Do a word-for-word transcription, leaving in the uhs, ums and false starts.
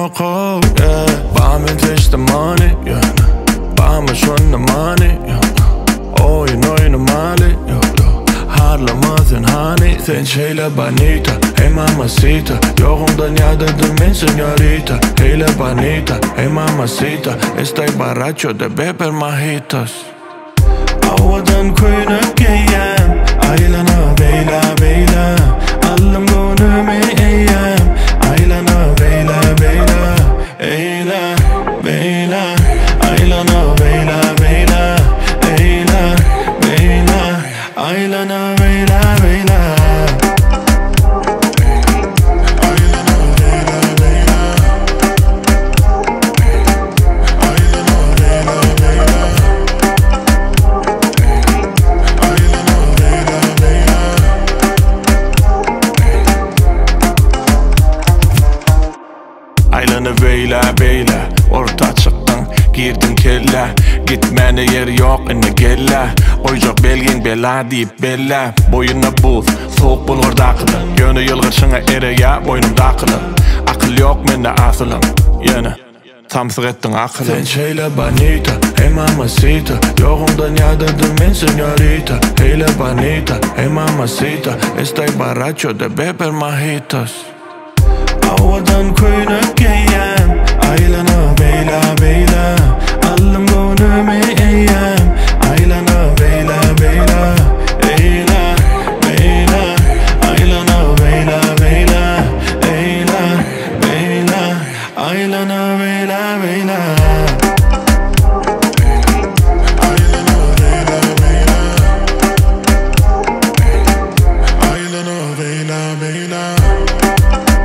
koy, yeah. Bağımın testimoni, yeah. Bağımın şunna mani, yeah. Oyun oyunu mali, yeah. Harlamadın hani sen şeyle bonita, hey mamacita. Yoğundan yadırdım ben señorita. Hey la bonita, hey mamacita. Estoy borracho de beber mojitos. Havadan koyunak giyem, aylana beyla beyla. Allım gönlümü eyyem, aylana beyla beyla. Eyla beyla, aylana beyla beyla. Eyla beyla, aylana beyla beyla. Aylana beyla beyla, orta çıktın, girdin kella. Gitmene yer yok indi gella. Oycak belgin bela deyip bella. Boyuna buz, soğuk bulgur dakılı. Yönü yılgırşına ere ya, boynum dakılı. Akıl yok mende asılım, yana tamsık ettin akılım. Sen şeyle bonita, hey mamacita. Yoğundan yadırdım ben señorita. Hey la bonita, hey mamacita. Estoy borracho de beber mojitos. Havadan koyunak giyem, aylana beyla beyla. Allım gönlümü eyyem, aylana beyla beyla. Eyla beyla, aylana beyla beyla. Eyla beyla, aylana beyla beyla. Aylana beyla beyla.